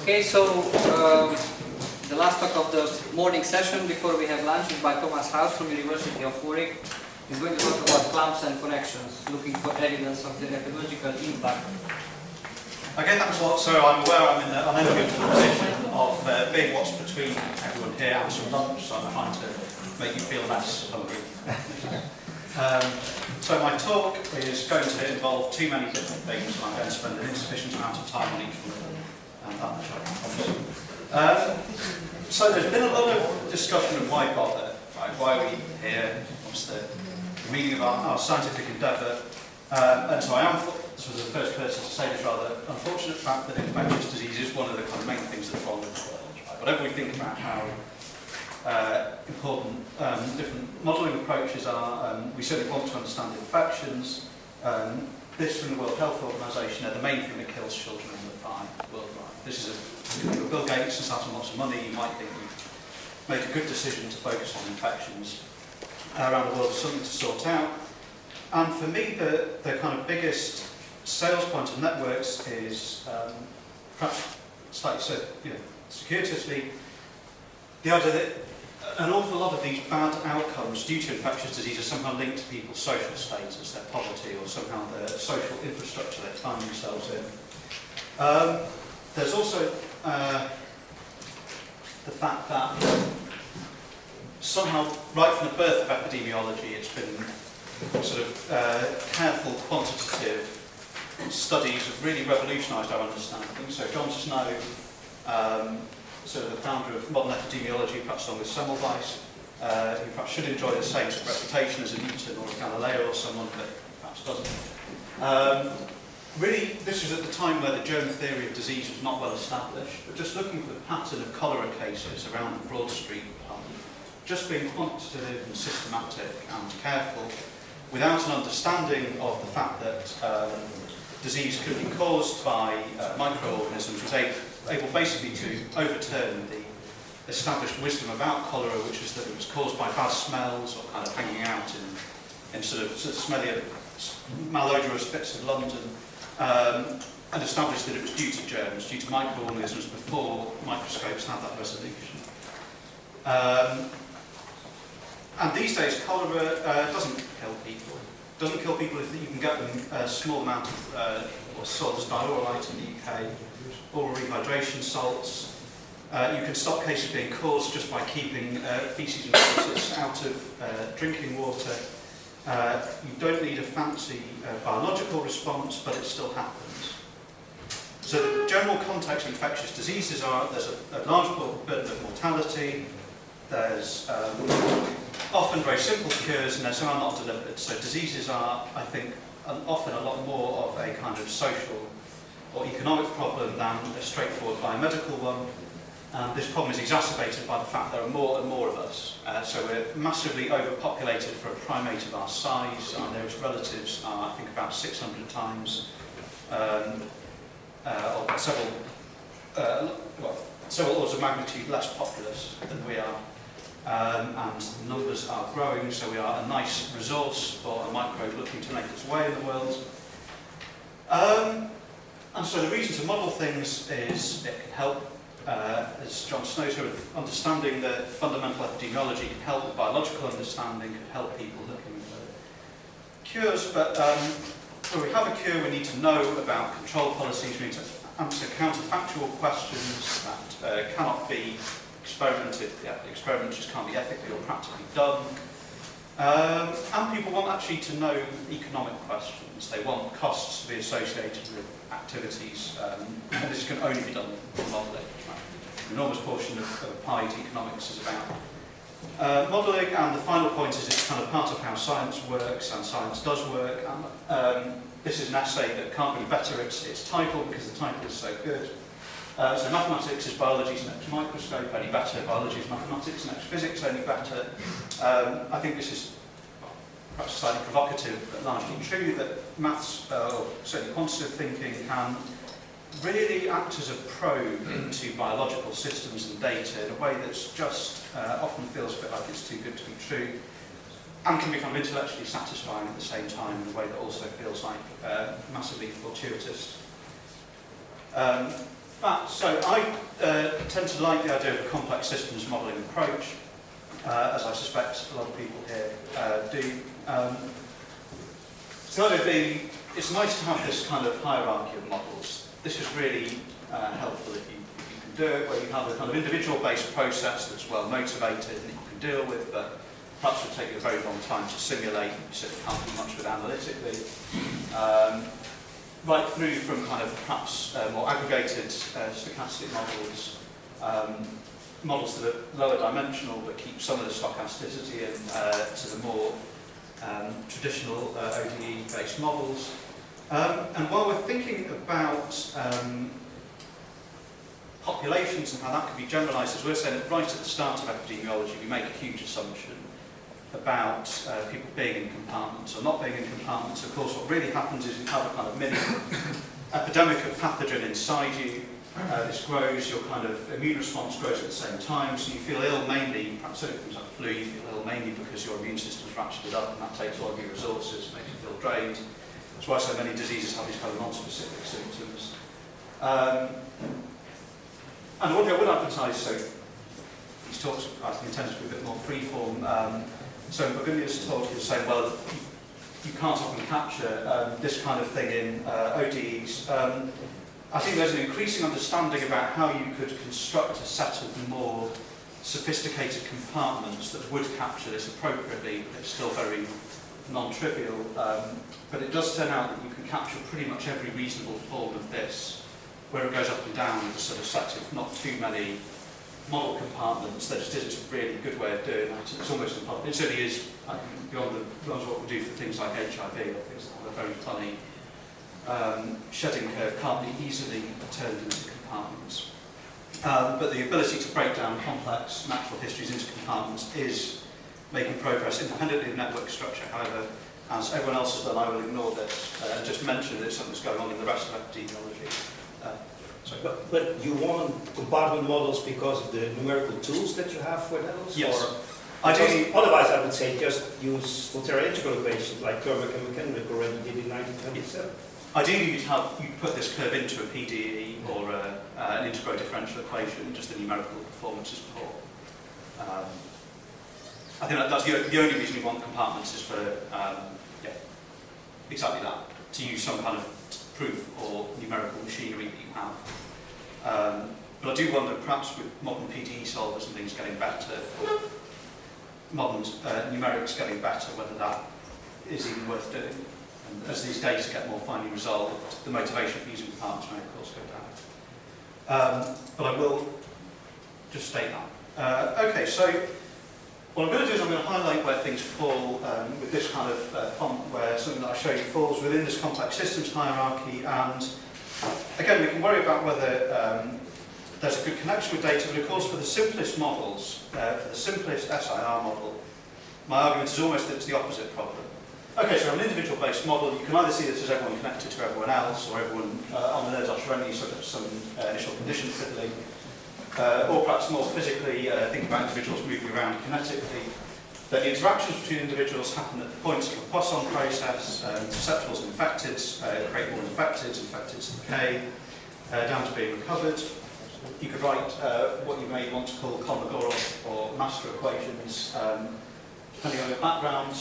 Okay, so the last talk of the morning session before we have lunch is by Thomas House from University of Warwick. He's going to talk about clamps and connections, looking for evidence of the ecological impact. Okay, thanks a lot. So I'm aware I'm in the unenviable position of being what's between everyone here and some lunch, so I'm trying to make you feel less hungry. So my talk is going to involve too many different things, and I'm going to spend an insufficient amount of time on each one of them. And that much I can promise. So there's been a lot of discussion of why bother, right? Why are we here? What's the meaning of our scientific endeavour? And so I am, this was the first person to say this rather unfortunate fact that infectious disease is one of the kind of main things that's wrong with the world. Right? Whatever we think about how important different modelling approaches are, we certainly want to understand infections. This from the World Health Organization, the main thing that kills children under 5 worldwide. This is Bill Gates has had lots of money. You might think we've made a good decision to focus on infections around the world as something to sort out. And for me, the kind of biggest sales point of networks is perhaps slightly so, circuitously, the idea that an awful lot of these bad outcomes due to infectious disease are somehow linked to people's social status, their poverty, or somehow the social infrastructure they find themselves in. There's also the fact that somehow, right from the birth of epidemiology, it's been sort of careful, quantitative studies have really revolutionised our understanding. So John Snow, sort of the founder of modern epidemiology, perhaps along with Semmelweis, who perhaps should enjoy the same sort of reputation as a Newton or a Galileo or someone, but perhaps doesn't. Really, this was at the time where the germ theory of disease was not well established, but just looking for the pattern of cholera cases around the Broad Street pub, just being quantitative and systematic and careful, without an understanding of the fact that disease could be caused by microorganisms, was able basically to overturn the established wisdom about cholera, which was that it was caused by bad smells or kind of hanging out in sort of smelly, malodorous bits of London, and established that it was due to germs, due to microorganisms before microscopes had that resolution. And these days, cholera doesn't kill people. It doesn't kill people if you can get them a small amount of what's sold as diaurolite in the UK, oral rehydration salts. You can stop cases being caused just by keeping faeces and feces out of drinking water. You don't need a fancy biological response, but it still happens. So the general context of infectious diseases are there's a large burden of mortality, there's often very simple cures, and they're somehow not delivered. So diseases are, I think, often a lot more of a kind of social or economic problem than a straightforward biomedical one. And this problem is exacerbated by the fact there are more and more of us. So we're massively overpopulated for a primate of our size. Our nearest relatives are, I think, about 600 times, or several orders of magnitude less populous than we are. And the numbers are growing, so we are a nice resource for a microbe looking to make its way in the world. And so the reason to model things is it can help, as John Snow said, understanding the fundamental epidemiology can help with biological understanding, can help people looking for cures, but when we have a cure we need to know about control policies, we need to answer counterfactual questions that cannot be experimented, the experiment just can't be ethically or practically done. And people want actually to know economic questions. They want costs to be associated with activities, and this can only be done with modelling. An enormous portion of applied economics is about modelling, and the final point is it's kind of part of how science works, and science does work. And this is an essay that can't be better its title, because the title is so good. So mathematics is biology's next microscope, only better. Biology is mathematics, next physics, only better. I think this is perhaps slightly provocative, but largely true, that maths, or certainly quantitative thinking, can really act as a probe into biological systems and data in a way that's just often feels a bit like it's too good to be true, and can become intellectually satisfying at the same time in a way that also feels like massively fortuitous. fact, so I tend to like the idea of a complex systems modelling approach, as I suspect a lot of people here do. So it's nice to have this kind of hierarchy of models. This is really helpful if you can do it, where you have a kind of individual-based process that's well motivated and that you can deal with, but perhaps would take you a very long time to simulate. You sort of can't do much with analytically. Right through from kind of perhaps more aggregated stochastic models, models that are lower dimensional but keep some of the stochasticity in, to the more traditional ODE-based models. And while we're thinking about populations and how that can be generalised, as we're saying right at the start of epidemiology, we make a huge assumption about people being in compartments or not being in compartments. Of course, what really happens is you have a kind of mini epidemic of pathogen inside you. This grows, your kind of immune response grows at the same time, so you feel ill mainly, perhaps symptoms like flu, you feel ill mainly because your immune system's ratcheted up and that takes all of your resources, makes you feel drained. That's why so many diseases have these kind of non-specific symptoms. And what I would advertise, so these talks I think intended to be a bit more freeform. So Burgundia's talk is saying, well, you can't often capture this kind of thing in ODEs. I think there's an increasing understanding about how you could construct a set of more sophisticated compartments that would capture this appropriately, but it's still very non-trivial. But it does turn out that you can capture pretty much every reasonable form of this, where it goes up and down with a sort of set of not too many model compartments. There just isn't a really good way of doing that. It's almost impossible. It certainly is beyond what we do for things like HIV or things that have a very funny shedding curve, can't be easily turned into compartments. But the ability to break down complex natural histories into compartments is making progress independently of network structure. However, as everyone else has done, I will ignore this and just mention that something's going on in the rest of epidemiology. But you want compartment models because of the numerical tools that you have for those? Yes. Or otherwise, I would say just use Volterra integral equations like Kerbeck and McKenrick already did in 1927. Ideally, you'd put this curve into a PDE or an integral differential equation, just the numerical performance is poor. I think that's the only reason you want compartments is for exactly that, to use some kind of proof or numerical machinery that you have. But I do wonder, perhaps with modern PDE solvers and things getting better, modern numerics getting better, whether that is even worth doing. And as these data get more finely resolved, the motivation for using compartments may of course go down. But I will just state that. Okay, so what I'm going to do is I'm going to highlight where things fall with this kind of font, where something that I show you falls within this complex systems hierarchy. And again, we can worry about whether there's a good connection with data, but of course for the simplest models, for the simplest SIR model, my argument is almost that it's the opposite problem. Okay, so an individual-based model, you can either see this as everyone connected to everyone else, or everyone on the NERDOS only, so there's some initial condition fiddling. Or perhaps more physically, think about individuals moving around kinetically. That the interactions between individuals happen at the points of a Poisson process, susceptibles and infecteds, create more infecteds, infecteds decay, down to being recovered. You could write what you may want to call Kolmogorov or master equations, depending on your background.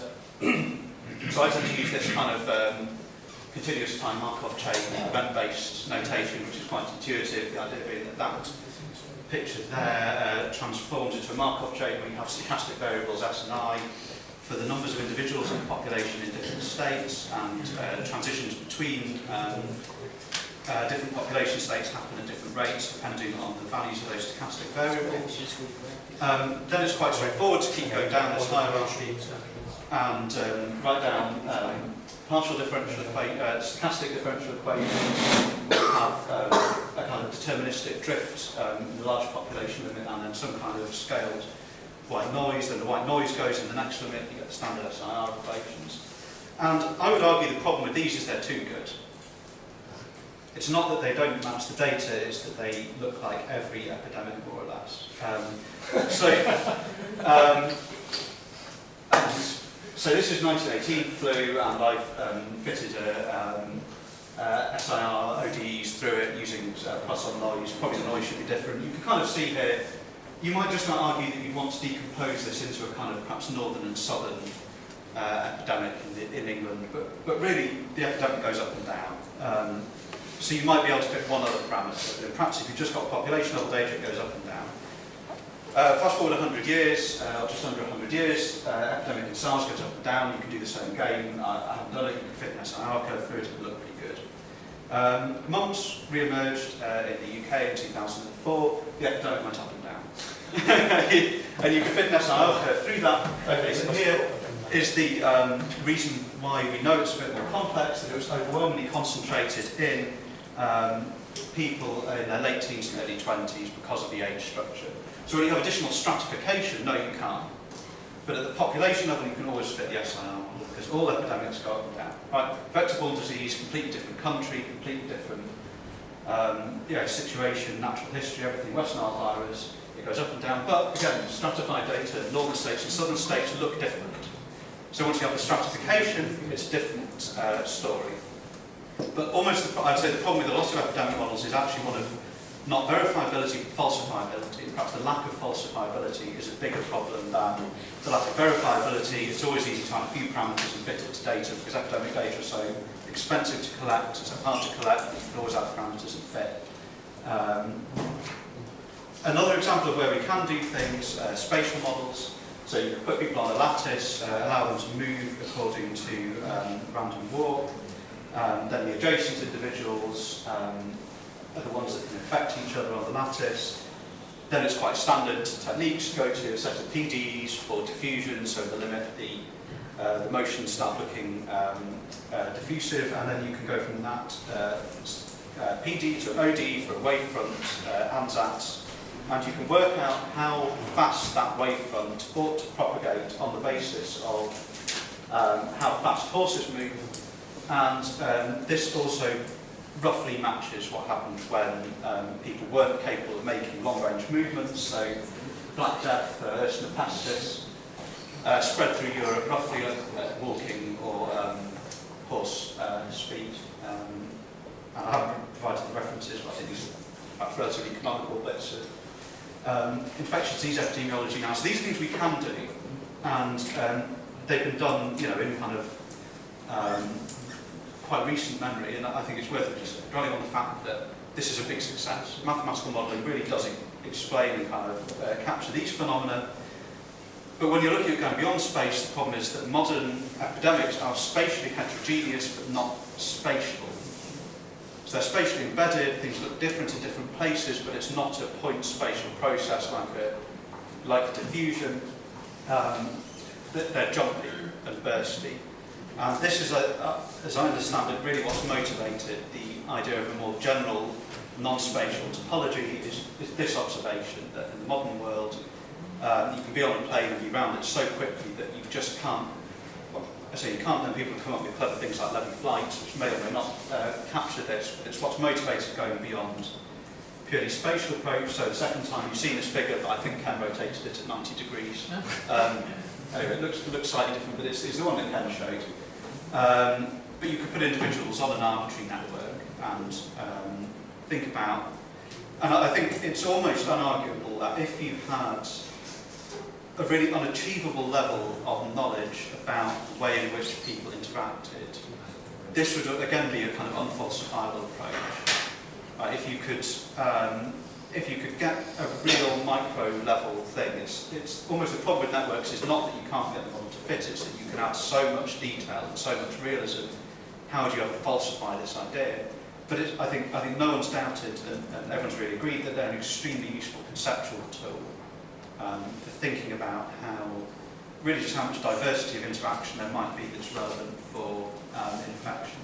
So I tend to use this kind of continuous time Markov chain, event-based notation, which is quite intuitive, the idea being that that picture there transforms into a Markov chain where you have stochastic variables S and I for the numbers of individuals in the population in different states, and transitions between different population states happen at different rates depending on the values of those stochastic variables. Then it's quite straightforward to keep going down this hierarchy and write down partial differential equation, stochastic differential equations have a kind of deterministic drift in the large population limit, and then some kind of scaled white noise. Then the white noise goes in the next limit, you get the standard SIR equations. And I would argue the problem with these is they're too good. It's not that they don't match the data, it's that they look like every epidemic more or less. So this is 1918 flu, and I've fitted SIR, ODEs through it using plus on noise. Probably the noise should be different. You can kind of see here, you might just argue that you want to decompose this into a kind of perhaps northern and southern epidemic in England, but really the epidemic goes up and down. So you might be able to fit one other parameter, but perhaps if you've just got population level data, it goes up and down. Fast forward 100 years, or just under 100 years, epidemic in SARS goes up and down. You can do the same again. I haven't done it. You can fit an SIR curve through it. It will look pretty good. Mumps re-emerged in the UK in 2004. The epidemic went up and down. And you can fit an SIR curve through that. Okay, so here is the reason why we know it's a bit more complex, that it was overwhelmingly concentrated in people in their late teens and early 20s because of the age structure. So when you have additional stratification, no, you can't. But at the population level, you can always fit the SIR model, because all epidemics go up and down. Right, vector-borne disease, completely different country, completely different situation, natural history, everything. West Nile virus, it goes up and down. But again, stratified data, northern states and southern states look different. So once you have the stratification, it's a different story. But almost, I'd say the problem with a lot of epidemic models is actually one of not verifiability, but falsifiability. Perhaps the lack of falsifiability is a bigger problem than the lack of verifiability. It's always easy to have a few parameters and fit it to data, because epidemic data are so expensive to collect, so hard to collect, but you can always add parameters and fit. Another example of where we can do things, spatial models. So you can put people on a lattice, allow them to move according to random walk. Then the adjacent individuals are the ones that can affect each other on the lattice. Then it's quite standard techniques. Go to a set of PDs for diffusion, so the limit the motions start looking diffusive, and then you can go from that PD to an OD for a wavefront ANSAT, and you can work out how fast that wavefront ought to propagate on the basis of how fast horses move, and this also roughly matches what happened when people weren't capable of making long-range movements. So Black Death, Ursula Pestis, spread through Europe roughly at walking or horse speed. And I haven't provided the references, but I think these are relatively canonical bits of infectious disease epidemiology now. So these things we can do, and they've been done, in kind of quite recent memory, and I think it's worth just dwelling on the fact that this is a big success. Mathematical modelling really does explain and kind of capture these phenomena. But when you're looking at going beyond space, the problem is that modern epidemics are spatially heterogeneous but not spatial. So they're spatially embedded, things look different in different places, but it's not a point spatial process like a diffusion. They're jumpy and bursty. And this is, as I understand it, really what's motivated the idea of a more general non-spatial topology is this observation that in the modern world you can be on a plane and be round it so quickly that you just can't, I say you can't, then people come up with clever things like level flights, which may or may not capture this, but it's what's motivated going beyond purely spatial approach. So the second time you've seen this figure, but I think Ken rotated it at 90 degrees. Anyway, it looks slightly different, but it's the one that Ken showed. But you could put individuals on an arbitrary network and think about, and I think it's almost unarguable that if you had a really unachievable level of knowledge about the way in which people interacted, this would again be a kind of unfalsifiable approach. If you could get a real micro level thing, it's almost the problem with networks is not that you can't get the model to fit, it's that you can add so much detail and so much realism. How would you ever falsify this idea? But I think no one's doubted, and everyone's really agreed that they're an extremely useful conceptual tool for thinking about really just how much diversity of interaction there might be that's relevant for infection.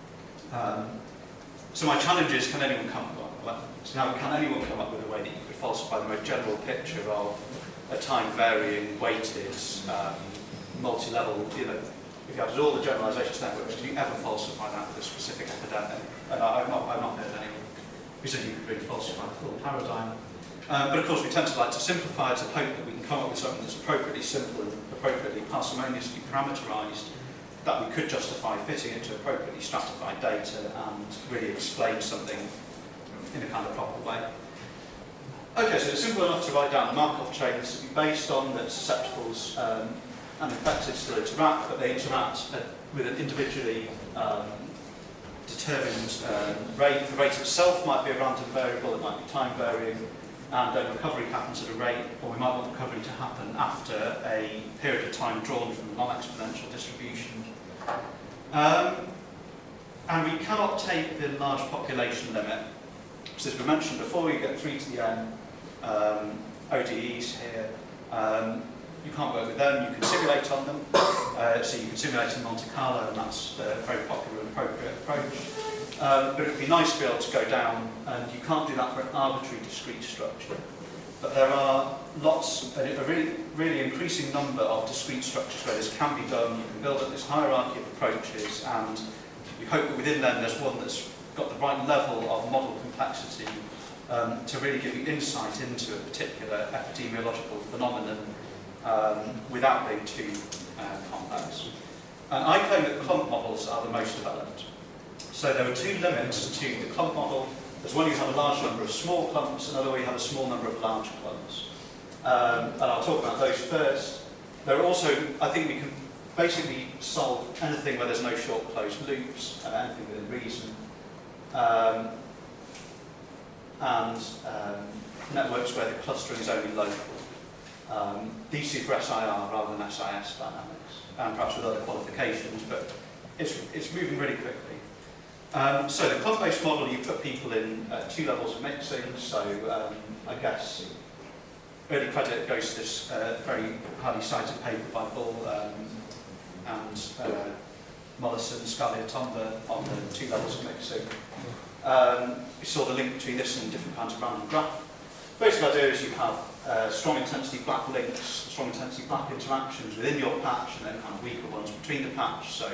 So my challenge is, can anyone come up with a way that you could falsify the most general picture of a time-varying, weighted, multi-level, if you added all the generalisations networks, can you ever falsify that with a specific epidemic? And I've not heard anyone who said you could really falsify the full paradigm. But of course we tend to like to simplify to hope that we can come up with something that's appropriately simple and appropriately parsimoniously parameterised that we could justify fitting it to appropriately stratified data and really explain something in a kind of proper way. Okay, so it's simple enough to write down the Markov chains to be based on that susceptibles and infected still interact, but they interact with an individually determined rate. The rate itself might be a random variable, it might be time varying, and then recovery happens at a rate, or we might want recovery to happen after a period of time drawn from the non-exponential distribution. And we cannot take the large population limit. So as we mentioned before, you get 3 to the n ODEs here. You can't work with them, you can simulate on them. So you can simulate in Monte Carlo, and that's a very popular and appropriate approach. But it would be nice to be able to go down, and you can't do that for an arbitrary discrete structure. But there are lots, a really increasing number of discrete structures where this can be done. You can build up this hierarchy of approaches, and you hope that within them there's one that's got the right level of model complexity to really give you insight into a particular epidemiological phenomenon without being too complex. And I claim that clump models are the most developed. So there are 2 limits to the clump model. There's one you have a large number of small clumps, another where you have a small number of large clumps. And I'll talk about those first. There are also, I think we can basically solve anything where there's no short closed loops, anything within reason. Networks where the clustering is only local. These two for SIR rather than SIS dynamics, and perhaps with other qualifications, but it's moving really quickly. So the clump-based model, you put people in 2 levels of mixing, so I guess early credit goes to this very highly cited paper by Bull and Mollison, Scalia, Tomba on the 2 levels of mixing. We saw the link between this and different kinds of random graph. Basic idea is you have strong intensity black links, strong intensity black interactions within your patch, and then kind of weaker ones between the patch. So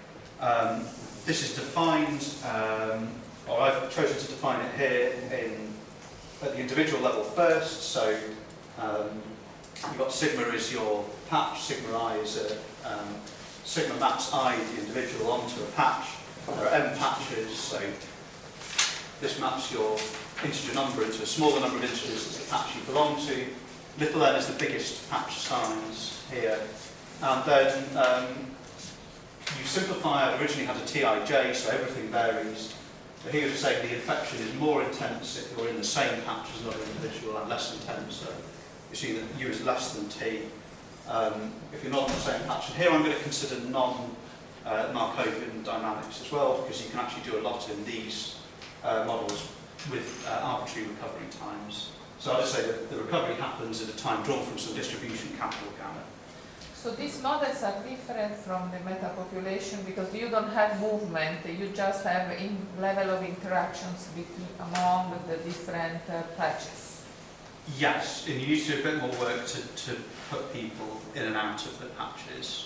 this is defined, or I've chosen to define it here at the individual level first. So you've got sigma is your patch, sigma I is sigma maps I, the individual, onto a patch. There are m patches, so this maps your integer number into a smaller number of integers as the patch you belong to. Little n is the biggest patch size here. And then you simplify. I originally had a Tij, so everything varies. But here you're saying the infection is more intense if you're in the same patch as another individual, and less intense. So you see that U is less than T. If you're not in the same patch. And here I'm going to consider non-Markovian dynamics as well, because you can actually do a lot in these models with arbitrary recovery times. So I'll just say that the recovery happens at a time drawn from some distribution capital gamma. So these models are different from the metapopulation because you don't have movement, you just have level of interactions among the different patches. Yes, and you need to do a bit more work to put people in and out of the patches.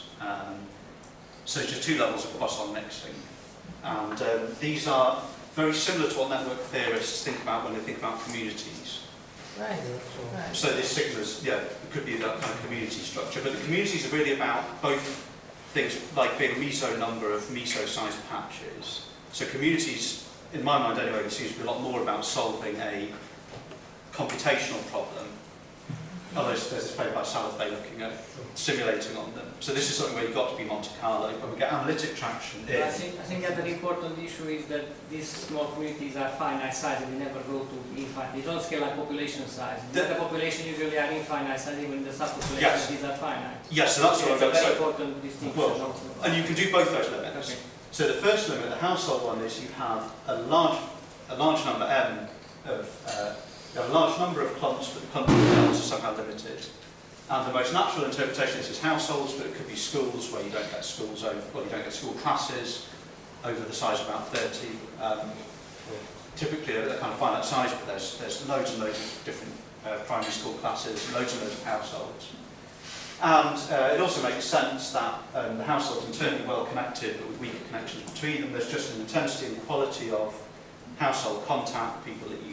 So it's just 2 levels of Poisson mixing. And these are very similar to what network theorists think about when they think about communities. Right. Right. So these sigmas, yeah, it could be that kind of community structure. But the communities are really about both things, like being a meso number of meso-sized patches. So communities, in my mind anyway, seems to be a lot more about solving a computational problem. Oh, there's this paper by Salafay looking at simulating on them. So this is something where you've got to be Monte Carlo, but we get analytic traction in. I think that the important issue is that these small communities are finite size and they never go to infinite. They don't scale like population size. The population usually are infinite size, even the subpopulation, yes. These are finite. Yes, so that's what I'm going to say. It's a very important distinction. Well, and you can do both those limits. Okay. So the first limit, the household one, is you have a large number m of you have a large number of clumps, but the clumps themselves are somehow limited. And the most natural interpretation is households, but it could be schools where you don't get schools over, well, you don't get school classes over the size of about 30. Typically, they're kind of finite size, but there's loads and loads of different primary school classes, loads and loads of households. And it also makes sense that the households are internally well connected, but with weaker connections between them. There's just an intensity and quality of household contact, people that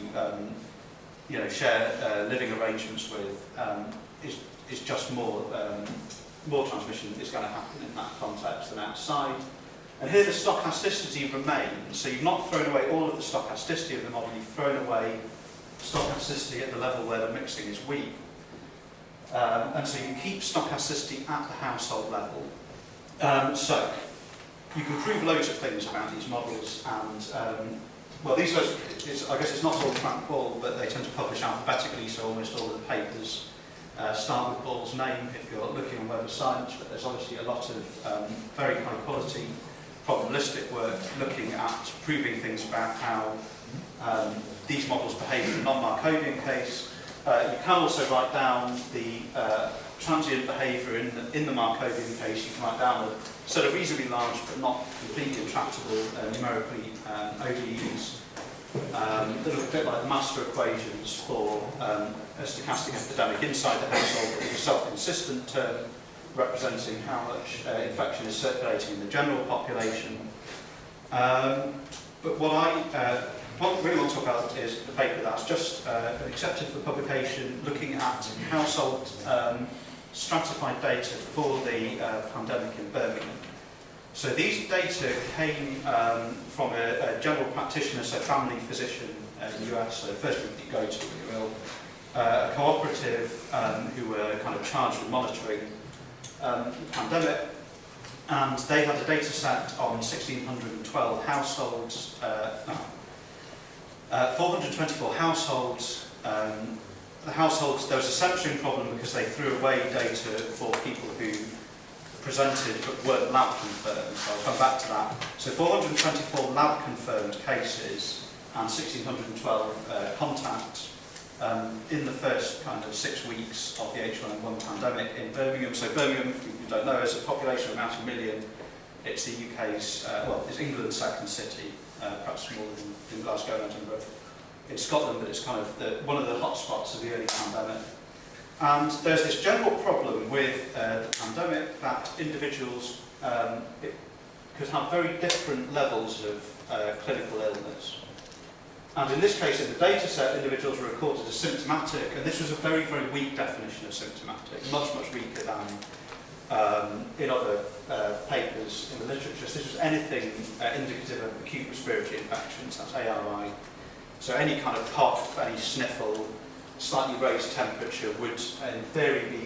you share living arrangements with, is just more more transmission is going to happen in that context than outside. And here the stochasticity remains, so you've not thrown away all of the stochasticity of the model, you've thrown away stochasticity at the level where the mixing is weak. And so you keep stochasticity at the household level. So you can prove loads of things about these models, and well, these guys, I guess it's not all Frank Ball, but they tend to publish alphabetically, so almost all of the papers start with Ball's name if you're looking on Web of Science, but there's obviously a lot of very high quality probabilistic work looking at proving things about how these models behave in the non-Markovian case. You can also write down the transient behaviour in the Markovian case. You can write down a sort of reasonably large but not completely intractable numerically ODEs that look a bit like the master equations for a stochastic epidemic inside the household, with a self-consistent term representing how much infection is circulating in the general population. But what I really want to talk about is the paper that's just been accepted for publication, looking at household stratified data for the pandemic in Birmingham. So these data came from a general practitioner, so family physician in the US, so the first group that you go to when you're ill, a cooperative who were kind of charged with monitoring the pandemic, and they had a data set on 1,612 households, 424 households. The households, there was a censoring problem because they threw away data for people who presented but weren't lab confirmed, so I'll come back to that. So 424 lab confirmed cases and 1,612 contacts in the first kind of 6 weeks of the H1N1 pandemic in Birmingham. So Birmingham, if you don't know, is a population of about 1 million. It's the UK's, well, it's England's second city, perhaps smaller than Glasgow and Edinburgh. It's Scotland, but it's kind of one of the hotspots of the early pandemic. And there's this general problem with the pandemic that individuals could have very different levels of clinical illness. And in this case, in the data set, individuals were recorded as symptomatic, and this was a very, very weak definition of symptomatic, much, much weaker than in other papers in the literature. So this was anything indicative of acute respiratory infections, that's ARI. So any kind of cough, any sniffle, slightly raised temperature would, in theory, be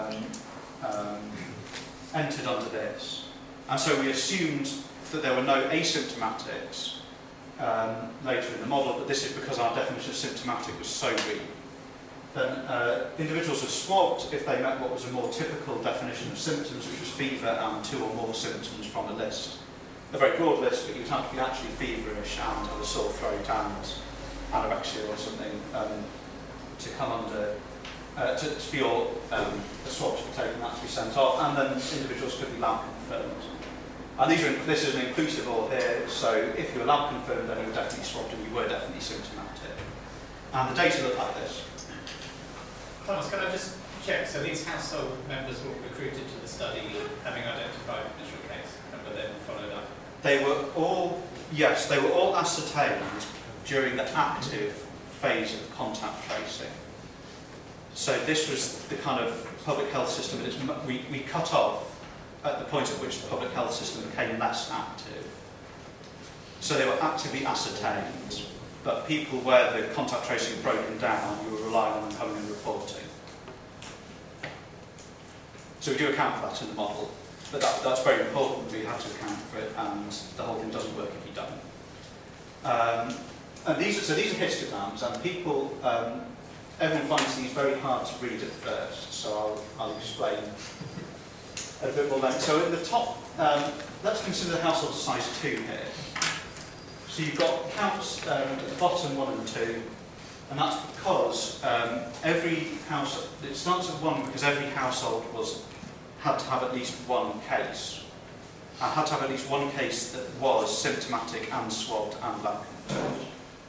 entered under this. And so we assumed that there were no asymptomatics later in the model, but this is because our definition of symptomatic was so weak. Then individuals were swabbed if they met what was a more typical definition of symptoms, which was fever and 2 or more symptoms from a list. A very broad list, but you'd have to be actually feverish and have a sore throat and anorexia or something to come under, for your swab to be taken, that to be sent off, and then individuals could be lab confirmed. And this is an inclusive all here, so if you were lab confirmed, then you were definitely swabbed and you were definitely symptomatic. And the data look like this. Thomas, can I just check? So these household members were recruited to the study having identified the initial case and were then followed up? They were all, yes, they were all ascertained during the active phase of contact tracing. So this was the kind of public health system that we cut off at the point at which the public health system became less active. So they were actively ascertained, but people where the contact tracing had broken down, you were relying on them coming and reporting. So we do account for that in the model, but that's very important. We have to account for it, and the whole thing doesn't work if you don't. And these are histograms, and people, everyone finds these very hard to read at first, so I'll explain a bit more then. So in the top, let's consider the household size 2 here. So you've got counts at the bottom 1 and 2, and that's because every house, it starts at 1 because every household had to have at least one case. And had to have at least one case that was symptomatic and swabbed and lab confirmed.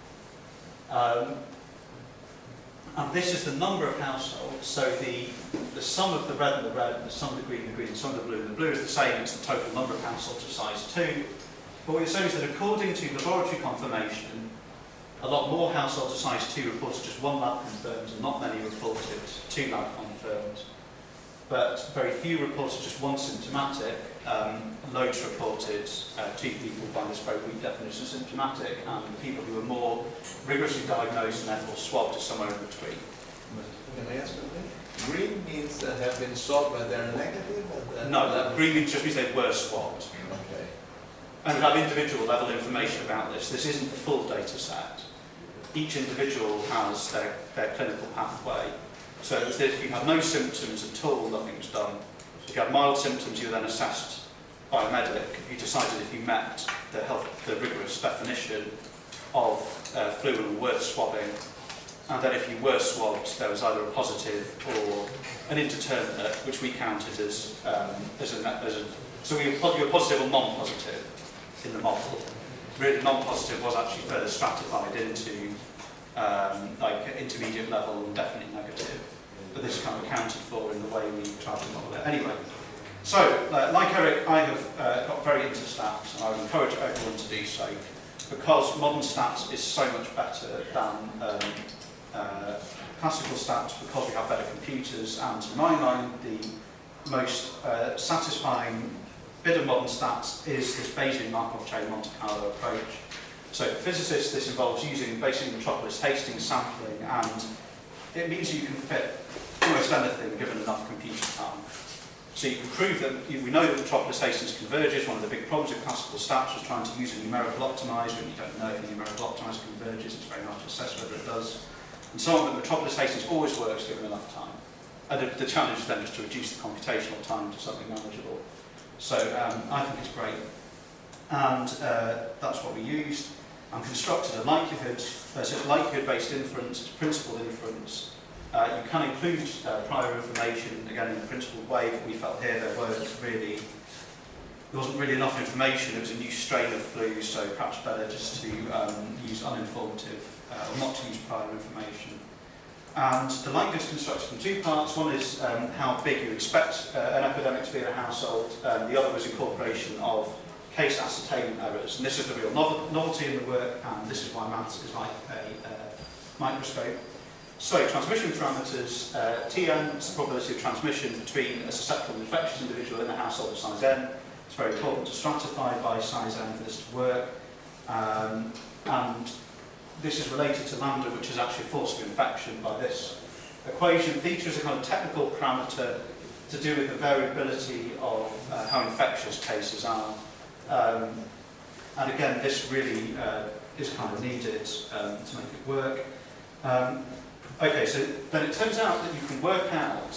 And this is the number of households, so the sum of the red and the red, the sum of the green and the green, the sum of the blue and the blue is the same, it's the total number of households of size 2. But what you're saying is that according to laboratory confirmation, a lot more households of size 2 reported just 1 lab confirmed and not many reported 2 lab confirmed. but very few reported just one symptomatic. Loads reported 2 people by this very weak definition of symptomatic, and people who were more rigorously diagnosed and therefore swabbed are somewhere in between. Can I ask something? Green means that have been swabbed, but they're negative? No, green just means they were swabbed. Okay. And we have individual level information about this. This isn't the full data set. Each individual has their clinical pathway. So it was that if you had no symptoms at all, nothing was done. If you had mild symptoms, you were then assessed by a medic. You decided if you met the rigorous definition of flu and were worth swabbing. And then if you were swabbed, there was either a positive or an indeterminate, which we counted as so you were positive or non-positive in the model. Really, non-positive was actually further stratified into like intermediate level and definitely negative. But this is kind of accounted for in the way we tried to model it. Anyway, so like Eric, I have got very into stats, and I would encourage everyone to do so, because modern stats is so much better than classical stats, because we have better computers, and to my mind, the most satisfying bit of modern stats is this Bayesian Markov chain Monte Carlo approach. So for physicists, this involves using basically Metropolis Hastings sampling, and it means you can fit almost anything given enough computer time. So you can prove that, we know that Metropolis Hastings converges. One of the big problems with classical stats was trying to use a numerical optimizer, and you don't know if a numerical optimizer converges. It's very hard to assess whether it does. And so on, but Metropolis Hastings always works given enough time. And the challenge is then just to reduce the computational time to something manageable. So I think it's great. And that's what we used. And constructed a likelihood, so it's likelihood-based inference, it's principled inference. You can include prior information, again, in a principled way, but we felt here there wasn't really enough information. It was a new strain of flu, so perhaps better just to use uninformative, or not to use prior information. And the likelihood is constructed in 2 parts. One is how big you expect an epidemic to be in a household. The other was incorporation of case ascertainment errors. And this is the real novelty in the work, and this is why maths is like a microscope. So, transmission parameters, Tn is the probability of transmission between a susceptible infectious individual in a household of size n. It's very important to stratify by size n for this to work. And this is related to lambda, which is actually a force of infection by this equation. Theta is a kind of technical parameter to do with the variability of how infectious cases are. And again, this really is kind of needed to make it work. Okay, so then it turns out that you can work out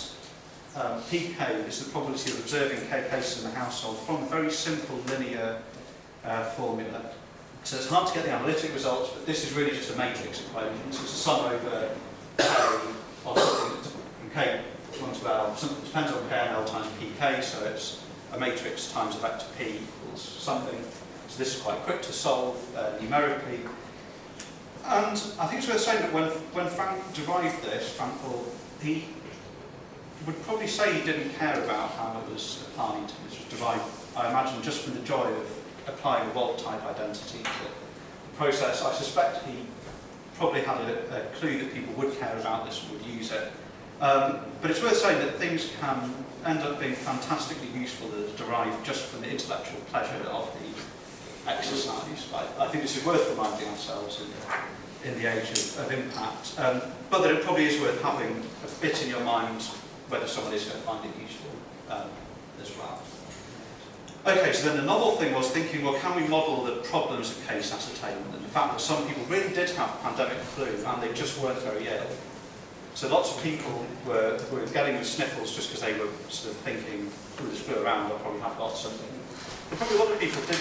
PK, this is the probability of observing K cases in the household, from a very simple linear formula. So it's hard to get the analytic results, but this is really just a matrix equation. So it's a sum over K of something from K to L. Something depends on K and L times PK, so it's a matrix times a vector P equals something. So this is quite quick to solve numerically. And I think it's worth saying that when Frank derived this, he would probably say he didn't care about how it was applied. This was derived, I imagine, just from the joy of applying a Wald-type identity to the process. I suspect he probably had a clue that people would care about this and would use it. But it's worth saying that things can end up being fantastically useful that are derived just from the intellectual pleasure of the exercise. I think this is worth reminding ourselves in the age of impact, but that it probably is worth having a bit in your mind whether someone is going to find it useful as well. Okay, so then the novel thing was thinking, well, can we model the problems of case ascertainment and the fact that some people really did have pandemic flu and they just weren't very ill. So lots of people were getting the sniffles just because they were sort of thinking, oh, there's flu around, I'll probably have got something. And probably a lot of people did,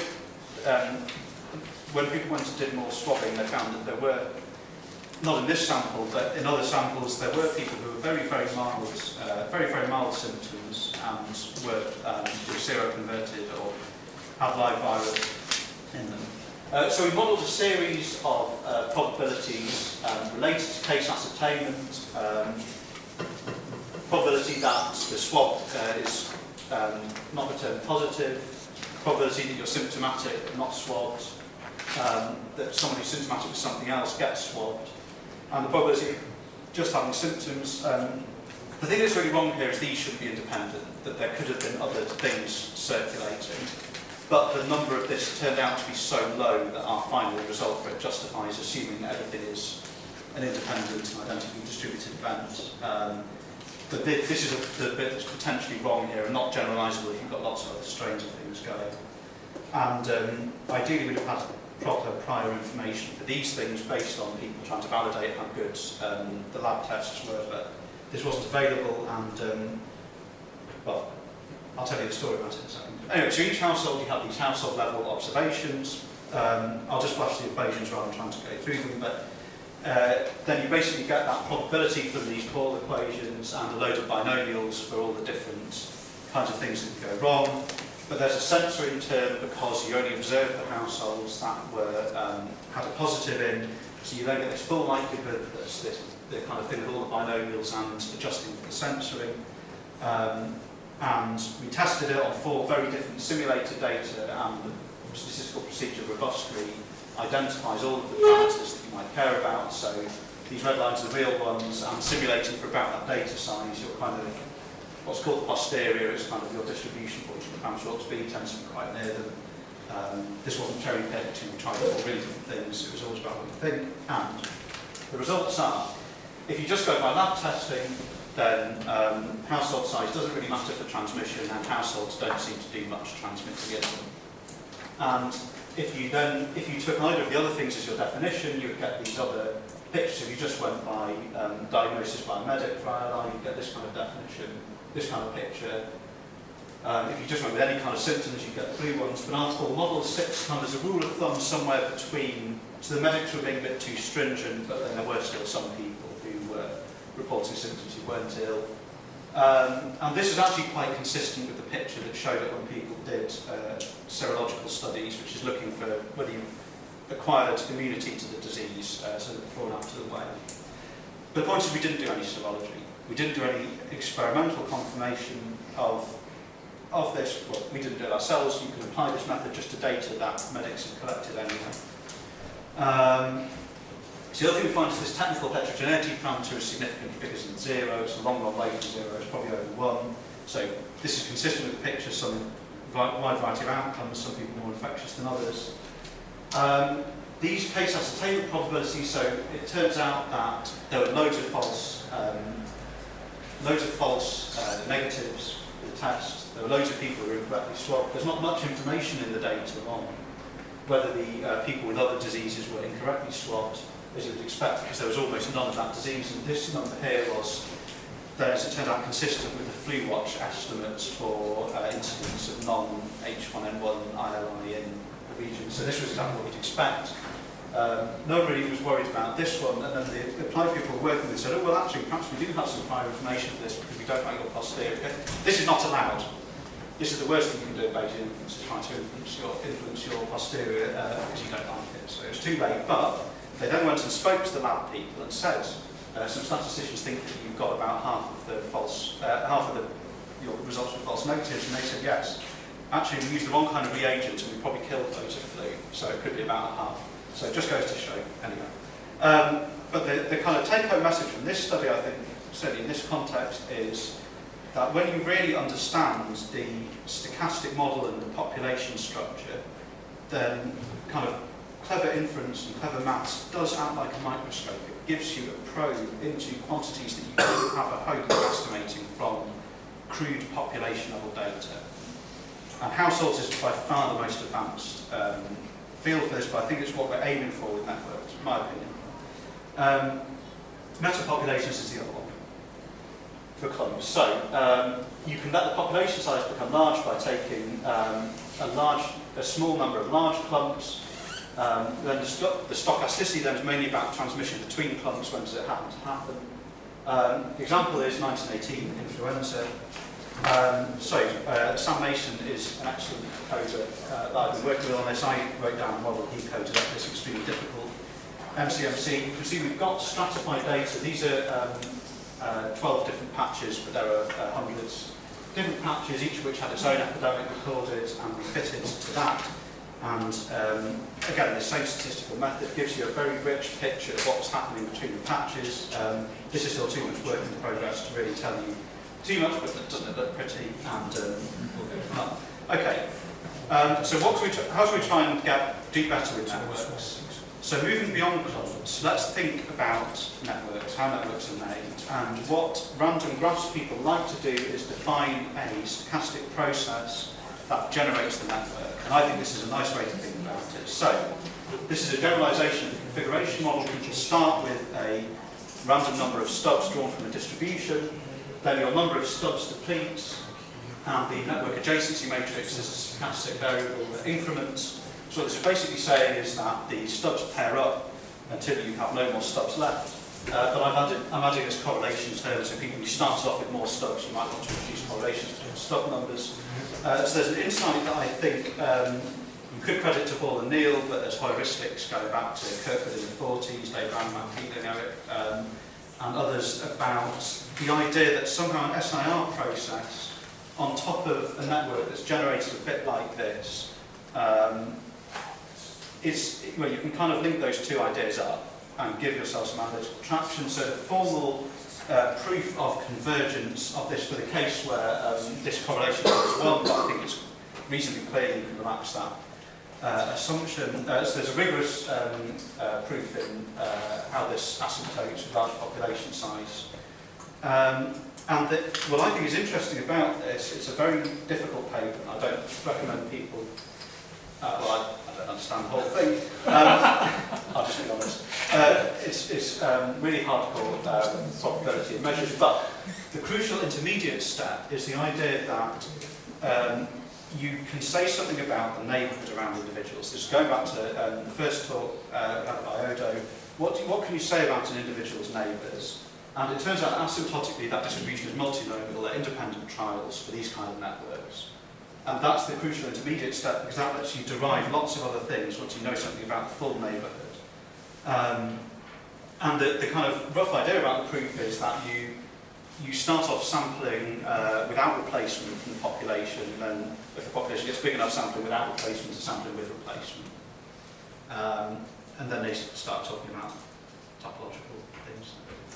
when people went and did more swabbing, they found that there were, not in this sample, but in other samples, there were people who were very, very mild symptoms and were seroconverted or had live virus in them. So we modelled a series of probabilities related to case ascertainment, probability that the swab is not returned positive, probability that you're symptomatic but not swabbed, that someone who's symptomatic with something else gets swabbed, and the probability of just having symptoms The thing that's really wrong here is these shouldn't be independent, that there could have been other things circulating, but the number of this turned out to be so low that our final result for it justifies assuming that everything is an independent and identically distributed event. But this is the bit that's potentially wrong here and not generalisable if you've got lots of other strains of things going. And ideally we'd have had proper prior information for these things based on people trying to validate how good the lab tests were, but this wasn't available, and well, I'll tell you the story about it in a second. Anyway, so each household, you have these household level observations. I'll just flash the equations rather than trying to go through them, but then you basically get that probability from these Paul equations and a load of binomials for all the different kinds of things that could go wrong. But there's a censoring term because you only observe the households that were had a positive in, so you then get this full likelihood that's the kind of thing with all the binomials and adjusting for the censoring. And we tested it on 4 very different simulated data, and the statistical procedure robustly identifies all of the parameters that you might care about. So these red lines are the real ones, and simulating for about that data size, you're kind of what's called the posterior is kind of your distribution for which the parameter ought to be, tends to be quite near them. This wasn't cherry picked, and we tried 4 really different things. It was always about what you think. And the results are, if you just go by lab testing, then household size doesn't really matter for transmission, and households don't seem to do much transmitting in them. And if you took either of the other things as your definition, you would get these other pictures. If you just went by diagnosis by a medic for ILI, you'd get this kind of definition, this kind of picture. If you just went with any kind of symptoms, you get the blue ones. But our full model sits kind of as a rule of thumb somewhere between, so the medics were being a bit too stringent, but then there were still some people who were reporting symptoms who weren't ill. And this is actually quite consistent with the picture that showed it when people did serological studies, which is looking for whether you acquired immunity to the disease, so that before and after the whale. But the point is we didn't do any serology. We didn't do any experimental confirmation of this. Well, we didn't do it ourselves. You can apply this method just to data that medics have collected anyway. So the other thing we find is this technical heterogeneity parameter is significantly bigger than 0. It's a long way from 0. It's probably over 1. So this is consistent with the picture. Some wide variety of outcomes. Some people more infectious than others. These case ascertainment probabilities. So it turns out that there were loads of false negatives with the test. There were loads of people who were incorrectly swabbed. There's not much information in the data on whether the people with other diseases were incorrectly swabbed, as you would expect, because there was almost none of that disease. And this number here was, as it turned out, consistent with the Flu Watch estimates for incidence of non-H1N1 ILI in the region. So this was exactly what you'd expect. Nobody was worried about this one, and then the applied people were working with said, oh, well, actually, perhaps we do have some prior information for this because we don't like your posterior. This is not allowed. This is the worst thing you can do about Bayesian inference, is trying to influence your posterior because you don't like it. So it was too late, but they then went and spoke to the lab people and said, some statisticians think that you've got about half of your results were false negatives, and they said yes. Actually, we used the wrong kind of reagent and we probably killed loads of flu, so it could be about half. So it just goes to show, anyway. But the kind of take-home message from this study, I think, certainly in this context, is that when you really understand the stochastic model and the population structure, then kind of clever inference and clever maths does act like a microscope. It gives you a probe into quantities that you don't have a hope of estimating from crude population level data. And households is by far the most advanced field for this, but I think it's what we're aiming for with networks, in my opinion. Metapopulations is the other one for clumps. So you can let the population size become large by taking a small number of large clumps. Then the stochasticity then is mainly about transmission between clumps. When does it happen to happen? The example is 1918 influenza. Sam Mason is an excellent coder that I've been working with on this. I wrote down a model, he coded up. It's extremely difficult. MCMC, you can see we've got stratified data. These are 12 different patches, but there are hundreds. Different patches, each of which had its own epidemic recorded, and we fitted to that And again, the same statistical method gives you a very rich picture of what's happening between the patches. This is still too much work in progress to really tell you too much, but doesn't it look pretty? And okay. So how should we try and do better with networks? So moving beyond clusters, let's think about networks, how networks are made. And what random graphs people like to do is define a stochastic process that generates the network. And I think this is a nice way to think about it. So this is a generalization of the configuration model, which will start with a random number of stubs drawn from a distribution. Then your number of stubs depletes, and the network adjacency matrix is a stochastic variable that increments. So what this is basically saying is that the stubs pair up until you have no more stubs left. But I'm adding this correlation term, so people who start off with more stubs, you might want to introduce correlations between stub numbers. So there's an insight that I think you could credit to Hall and Neal, but there's heuristics going back to Kirkwood in the 40s, Dave Randman, Keeling, Eric, and others about the idea that somehow an SIR process on top of a network that's generated a bit like this well, you can kind of link those two ideas up and give yourself some analytical traction. So the formal proof of convergence of this for the case where this correlation is 1, but I think it's reasonably clear you can relax that assumption. So there's a rigorous proof in how this asymptotes with large population size. And what I think is interesting about this, it's a very difficult paper, and I don't recommend people, well, I don't understand the whole thing, I'll just be honest. It's really hardcore probability of measures, but the crucial intermediate step is the idea that you can say something about the neighbourhood around individuals. This is going back to the first talk had by Odo. What can you say about an individual's neighbours? And it turns out asymptotically that distribution is multinomial. There are independent trials for these kind of networks. And that's the crucial intermediate step, because that lets you derive lots of other things once you know something about the full neighbourhood. And the kind of rough idea about the proof is that you start off sampling without replacement from the population, and then if the population gets big enough, sampling without replacement to sampling with replacement. And then they start talking about topological things.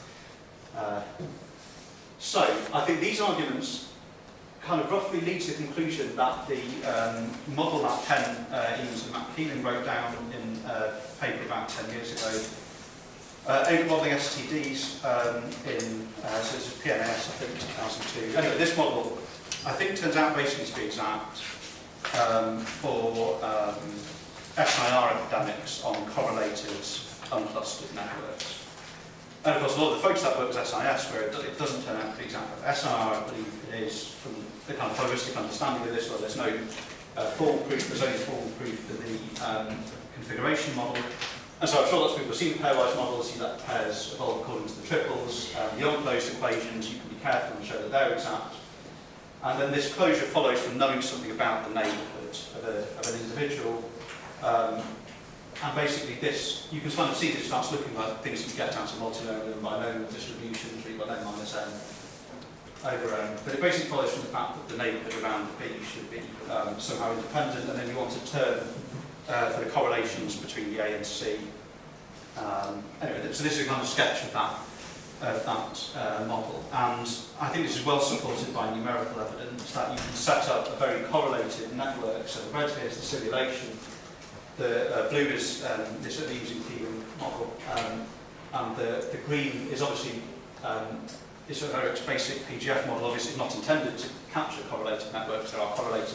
So I think these arguments kind of roughly lead to the conclusion that the model that Penn, Eames and Matt Keeling wrote down in a paper about 10 years ago, aimed at modelling STDs so this is PNAS, I think, 2002. Anyway, this model, I think, turns out basically to be exact for SIR epidemics on correlated, unclustered networks. And of course, a lot of the focus of that work was SIS, where it doesn't turn out to be exact. SIR, I believe it is, from the kind of heuristic understanding of this, where there's no formal proof, there's only formal proof for the configuration model. And so I'm sure lots of people have seen pairwise models, you let the pairs evolve according to the triples. The unclosed equations, you can be careful and show that they're exact. And then this closure follows from knowing something about the neighbourhood of an individual. And basically this, you can kind of see this starts looking like things you get down to multinomial and binomial distributions, where you've got n minus n over n. But it basically follows from the fact that the neighbourhood around the B should be somehow independent, and then you want to turn for the correlations between the A and C. Anyway, so this is a kind of sketch of that model, and I think this is well supported by numerical evidence that you can set up a very correlated network. So the red here is the simulation. The blue is this Eames and Keeling model, and the green is obviously it's a very basic PGF model. Obviously, not intended to capture correlated networks. There are correlated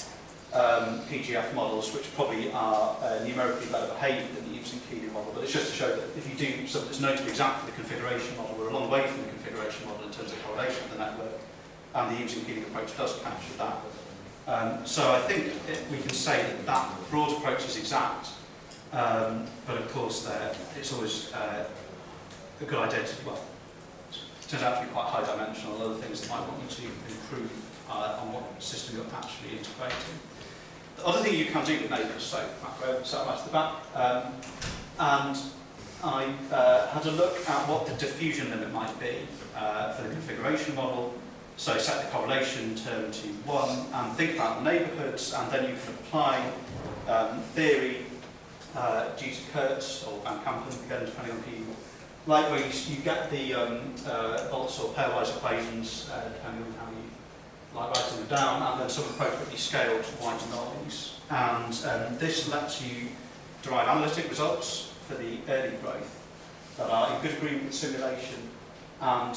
PGF models which probably are numerically better behaved than the Eames and Keeling model. But it's just to show that if you do something that's known to be exact for the configuration model, we're a long way from the configuration model in terms of correlation of the network, and the Eames and Keeling approach does capture that. So I think we can say that that broad approach is exact, but of course it's always a good idea to, well, it turns out to be quite high dimensional, other things that might want you to improve on what system you're actually integrating. The other thing you can do with neighbours, so macro, so right at the back, and I had a look at what the diffusion limit might be for the configuration model. So set the correlation term to 1 and think about the neighbourhoods, and then you can apply theory due to Kurtz or Van Kampen, again depending on who you like, where you get the Volz or pairwise equations, depending on how you like writing them down, and then some appropriately scaled white noise. And this lets you derive analytic results for the early growth that are in good agreement with simulation. And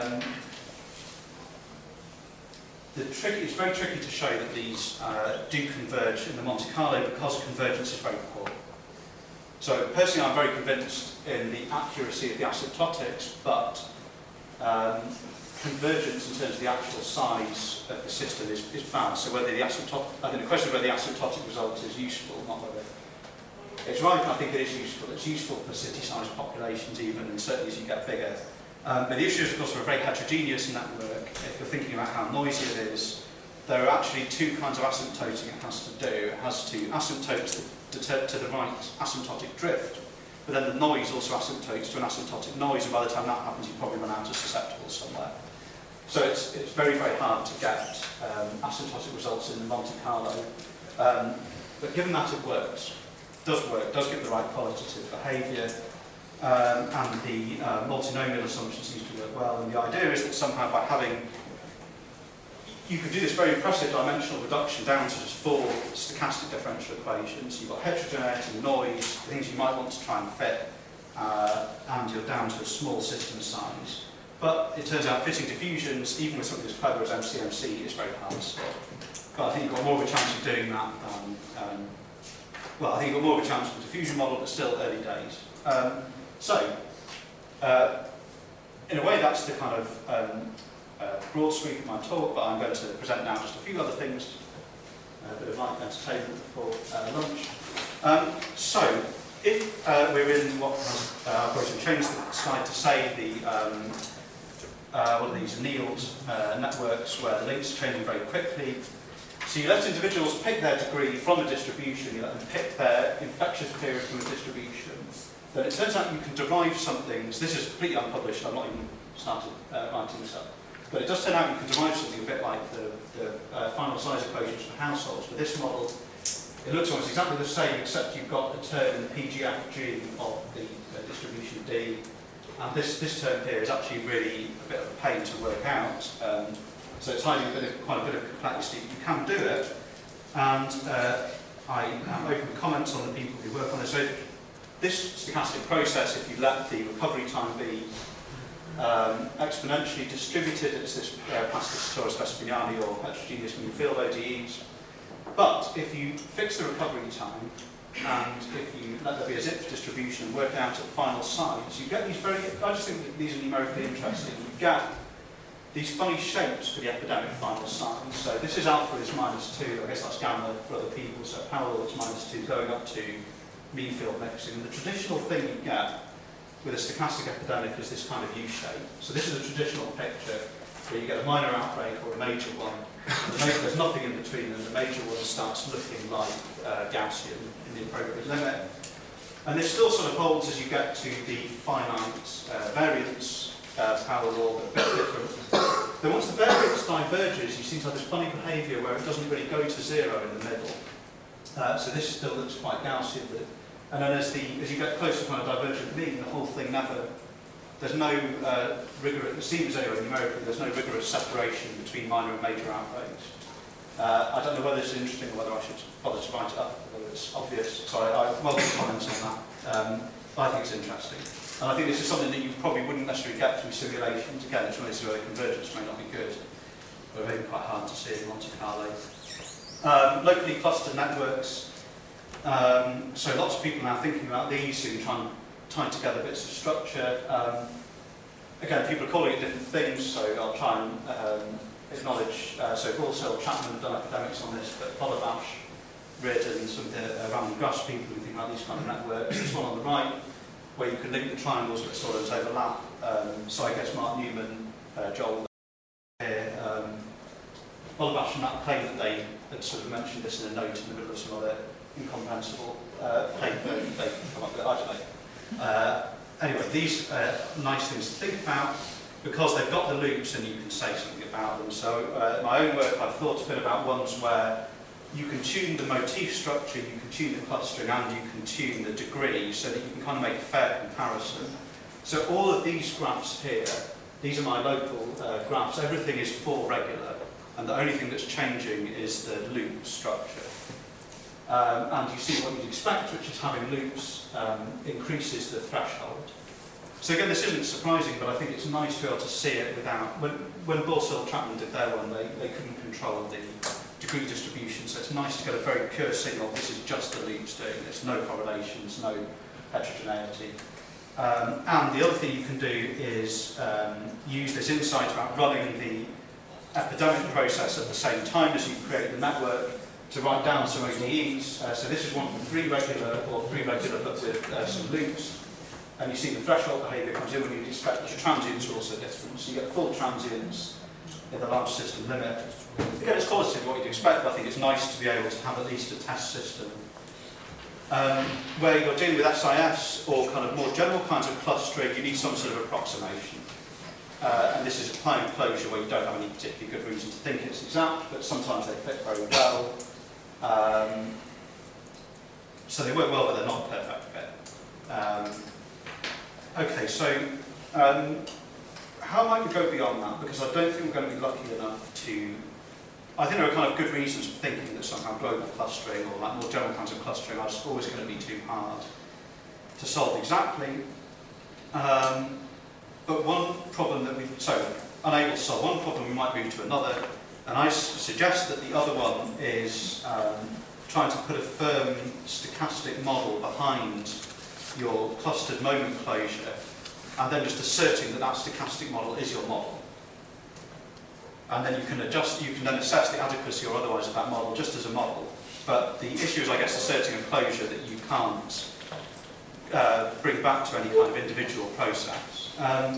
it's very tricky to show that these do converge in the Monte Carlo because convergence is very poor. So personally, I'm very convinced in the accuracy of the asymptotics, but convergence in terms of the actual size of the system is bad. So whether the I think the question is whether the asymptotic result is useful, not whether it's right. I think it is useful. It's useful for city-sized populations even, and certainly as you get bigger. But the issue is, of course, for a very heterogeneous network, if you're thinking about how noisy it is, there are actually two kinds of asymptoting it has to do. It has to asymptote to the right asymptotic drift, but then the noise also asymptotes to an asymptotic noise, and by the time that happens, you probably run out of susceptibles somewhere. So it's very, very hard to get asymptotic results in the Monte Carlo. But given that it works, does give the right qualitative behaviour, and the multinomial assumption seems to work well. And the idea is that somehow by having, you could do this very impressive dimensional reduction down to just 4 stochastic differential equations. You've got heterogeneity, noise, things you might want to try and fit, and you're down to a small system size. But it turns out fitting diffusions, even with something as clever as MCMC, is very hard to spot. But I think you've got more of a chance of doing that than, well, I think you've got more of a chance with the diffusion model, but still early days. In a way, that's the kind of broad sweep of my talk, but I'm going to present now just a few other things, a bit of light entertainment before lunch. So, if we're in what I'm going to change the slide to say the what are these annealed networks where the links are changing very quickly. So you let individuals pick their degree from a distribution, you let them pick their infectious period from a distribution. Then it turns out you can derive something, so this is completely unpublished, I've not even started writing this up, but it does turn out you can derive something a bit like the final size equations for households. For this model, it looks almost exactly the same, except you've got the term in the PGFG of the distribution D, and this term here is actually really a bit of a pain to work out. So it's hiding quite a bit of complexity. You can do it, and I am open to comments on the people who work on this. So this stochastic process, if you let the recovery time be exponentially distributed, it's this Pascal-Sartorius Vespasiani or heterogeneous mean field ODEs. But if you fix the recovery time, and if you let there be a zip distribution and work out at final size, you get these very, I just think that these are numerically interesting. You get these funny shapes for the epidemic final size. So this is alpha is -2, I guess that's gamma for other people, so parallel is -2 going up to mean field mixing. And the traditional thing you get with a stochastic epidemic is this kind of U shape. So this is a traditional picture where you get a minor outbreak or a major one. There's nothing in between, and the major one starts looking like Gaussian in the appropriate limit. And this still sort of holds as you get to the finite variance parallel, but a bit different. Then once the variance diverges, you seem to have this funny behaviour where it doesn't really go to 0 in the middle. So this still looks quite Gaussian. And then as you get close to kind of divergent mean, the whole thing there's no rigorous, it seems anyway numerically, there's no rigorous separation between minor and major outbreaks. I don't know whether it's interesting or whether I should bother to write it up, whether it's obvious. So I welcome comments on that. I think it's interesting. And I think this is something that you probably wouldn't necessarily get through simulations. Again, it's one of these where the convergence may not be good, but maybe quite hard to see in Monte Carlo. Locally clustered networks. So lots of people now thinking about these who try and tie together bits of structure. Again, people are calling it different things, so I'll try and acknowledge. So Balsell, Chapman have done academics on this, but Bolabash, Ridd, and some of the Random Grass people who think about these kind of networks. This one on the right, where you can link the triangles but sort of overlap. So I guess Mark Newman, Joel here, Bolabash and that claim that they had sort of mentioned this in a note in the middle of some other incomprehensible paper they come up with, I don't know. Anyway, these are nice things to think about. because they've got the loops and you can say something about them. So my own work I've thought a bit about ones where you can tune the motif structure, you can tune the clustering, and you can tune the degree so that you can kind of make a fair comparison. So all of these graphs here, these are my local graphs, everything is full regular, and the only thing that's changing is the loop structure. And you see what you'd expect, which is having loops increases the threshold. So again, this isn't surprising, but I think it's nice to be able to see it without... When Borsell-Chapman did their one, they couldn't control the degree distribution, so it's nice to get a very pure signal. This is just the loops doing this, no correlations, no heterogeneity. And the other thing you can do is use this insight about running the epidemic process at the same time as you create the network to write down some ODEs. So this is one from 3 regular, or 3 regular but with some loops. And you see the threshold behaviour comes in when you'd expect. The transients are also different. So you get full transients in the large system limit. Again, it's qualitative what you'd expect, but I think it's nice to be able to have at least a test system. Where you're dealing with SIS or kind of more general kinds of clustering, you need some sort of approximation. And this is a plane closure where you don't have any particularly good reason to think it's exact, but sometimes they fit very well. So they work well, but they're not a perfect fit. Okay, so how might we go beyond that? Because I don't think we're going to be lucky enough to... I think there are kind of good reasons for thinking that somehow global clustering or like more general kinds of clustering are just always going to be too hard to solve exactly. But one problem that unable to solve one problem, we might move to another. And I suggest that the other one is trying to put a firm stochastic model behind your clustered moment closure, and then just asserting that that stochastic model is your model. And then you can then assess the adequacy or otherwise of that model just as a model. But the issue is, I guess, asserting a closure that you can't bring back to any kind of individual process.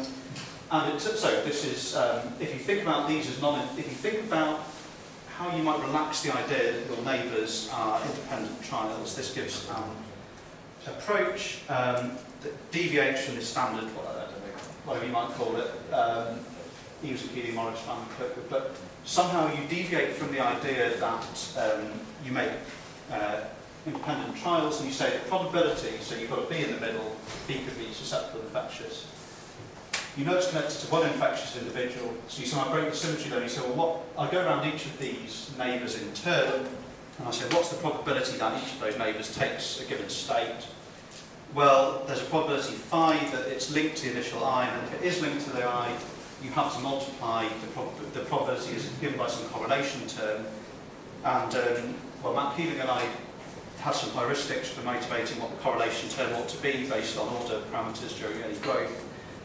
So this is, if you think about these as if you think about how you might relax the idea that your neighbours are independent trials, this gives an approach that deviates from the standard, whatever you might call it, Eves and Keely, Morris, Van Clifford, but somehow you deviate from the idea that you make independent trials and you say the probability, so you've got a B in the middle, B could be susceptible infectious. You know it's connected to one infectious individual, so you somehow break the symmetry there and you say, well, I go around each of these neighbours in turn, and I say, what's the probability that each of those neighbours takes a given state? Well, there's a probability phi that it's linked to the initial I, and if it is linked to the I, you have to multiply the probability is given by some correlation term. And well, Matt Keeling and I had some heuristics for motivating what the correlation term ought to be based on order parameters during any growth.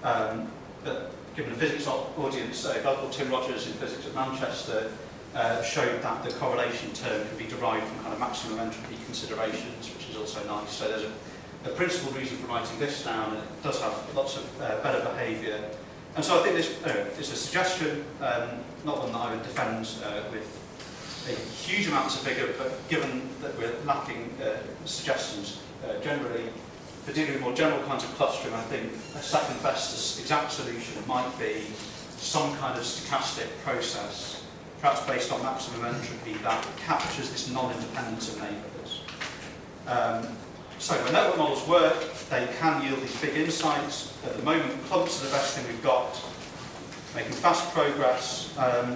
But given a physics audience, a guy called Tim Rogers in Physics at Manchester showed that the correlation term can be derived from kind of maximum entropy considerations, which is also nice. So there's a principal reason for writing this down. It does have lots of better behaviour. And so I think this is a suggestion, not one that I would defend with a huge amounts of vigour, but given that we're lacking suggestions generally, for dealing with more general kinds of clustering, I think a second best exact solution might be some kind of stochastic process, perhaps based on maximum entropy, that captures this non-independence of neighbourhoods. So when network models work, they can yield these big insights. At the moment, clumps are the best thing we've got, making fast progress, and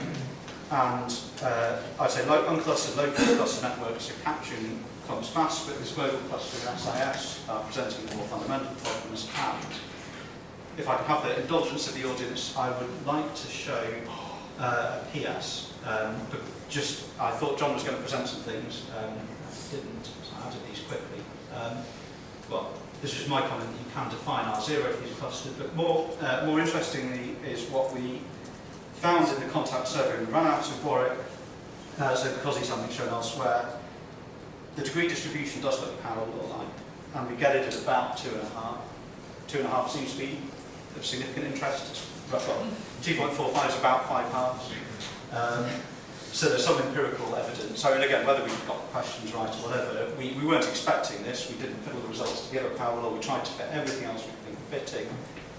I'd say unclustered, local cluster networks are capturing clumps fast, but this global clustering and SIS are presenting more fundamental problems. And if I can have the indulgence of the audience, I would like to show a PS. But I thought John was going to present some things, didn't, so I added these quickly. Well, this is my comment that you can define R0 if these are clustered, but more interestingly is what we found in the contact survey we ran out of Warwick, so because it's something shown elsewhere, the degree distribution does look parallel, and we get it at about 2.5. 2.5 seems to be of significant interest. Well, 2.45 is about 5 halves. So there's some empirical evidence. So, and again, whether we've got the questions right or whatever, we weren't expecting this. We didn't fiddle the results together parallel. We tried to fit everything else we think fitting.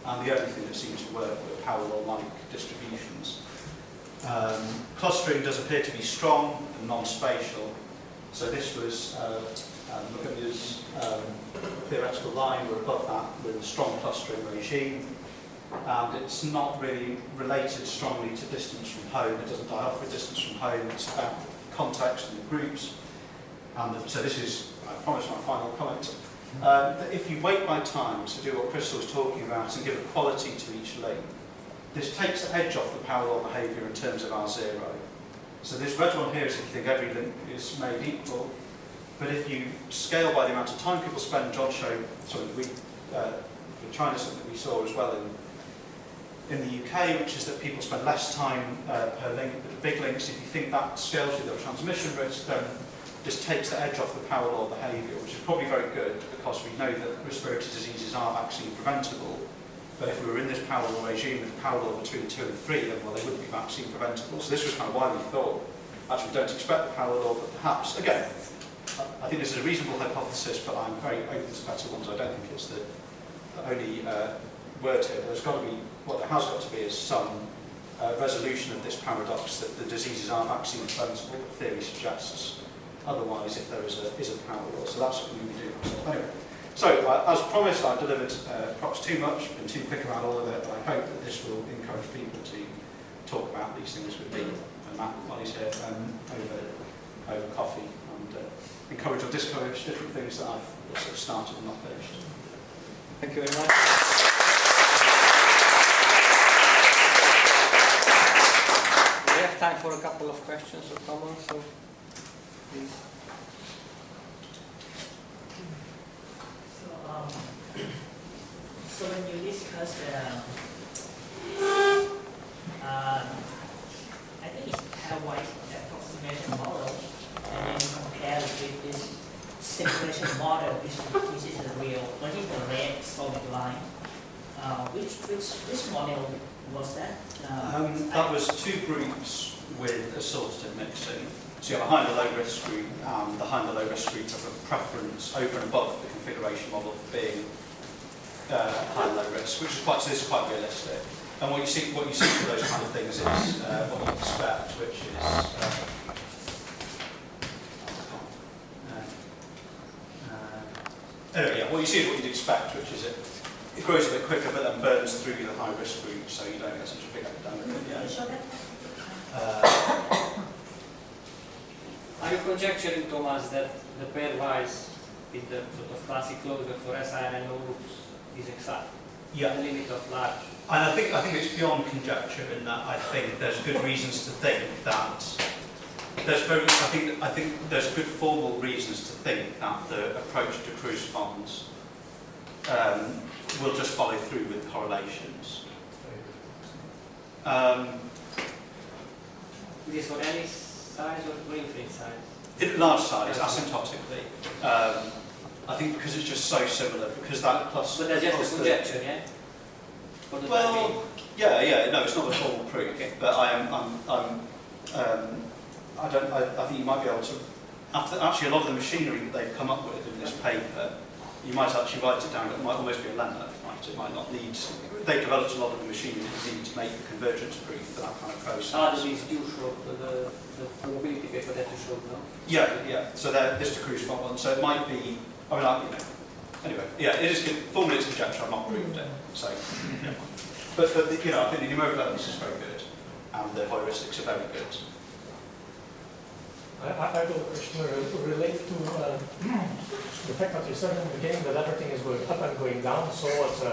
and the only thing that seemed to work were power law-like distributions. Clustering does appear to be strong and non-spatial. So this was, look at this theoretical line, we're above that with a strong clustering regime. And it's not really related strongly to distance from home. It doesn't die off with distance from home. It's about context and groups. And so this is, I promise, my final comment. That if you weight by time to do what Crystal was talking about and give a quality to each link, this takes the edge off the power law behaviour in terms of R0. So this red one here is if you think every link is made equal. But if you scale by the amount of time people spend, John showed, for China, something we saw as well in the UK, which is that people spend less time per link with the big links. If you think that scales with the transmission risk, then this takes the edge off the power law behaviour, which is probably very good because we know that respiratory diseases are vaccine preventable. But if we were in this power law regime with the power law between 2 and 3, then well, they wouldn't be vaccine preventable. So this was kind of why we thought, actually, we don't expect the power law, but perhaps, again, I think this is a reasonable hypothesis, but I'm very open to better ones. I don't think it's the only word here. There's got to be, what there has got to be is some resolution of this paradox that the diseases are vaccine preventable. The theory suggests otherwise if there is a power law. So that's what we do. So, anyway, so as promised, I've delivered perhaps too much, been too quick about all of it, but I hope that this will encourage people to talk about these things with me and Matt while he's here over coffee, and encourage or discourage different things that I've sort of started and not finished. Thank you very much. We have time for a couple of questions or comments, so please. So when you discuss I think it's pairwise approximation model, and then you compare it with this simulation model, which is the real, what is the red solid line? Which model was that? That was 2 groups with assortative mixing. So you have a high and a low risk group, and the high and the low risk group have a preference over and above the configuration model for being high and low risk, which is quite, so this is quite realistic. And what you see for those kind of things is what you expect, which is anyway, yeah, what you see is what you'd expect, which is it grows a bit quicker, but then burns through the high risk group, so you don't get such a big epidemic at the end. Are you conjecturing, Thomas, that the pairwise with the sort of classic closure for siRNA groups is exact? Yeah. The limit of large. And I think it's beyond conjecture in that I think there's good reasons to think that I think there's good formal reasons to think that the approach to Cruz funds will just follow through with correlations. Is this for any size or infinite size? In large size, asymptotically. I think because it's just so similar, because that cluster... But that's just a conjecture, yeah? For the Well, yeah, no, it's not a formal proof, but I think you might be able to, after actually a lot of the machinery that they've come up with in this paper, you might actually write it down, it might almost be a lemma, right? It might not need, they've developed a lot of the machinery that need to make the convergence proof for that kind of process. These do show the probability paper that you showed, no? Yeah, so this to Cruz font one, so it might be, anyway, yeah, it is good, formally it's conjecture, I've not proved it, so, yeah. But I think the numerical evidence is very good, and the heuristics are very good. I have a question related to the fact that you said in the beginning that everything is going up and going down, so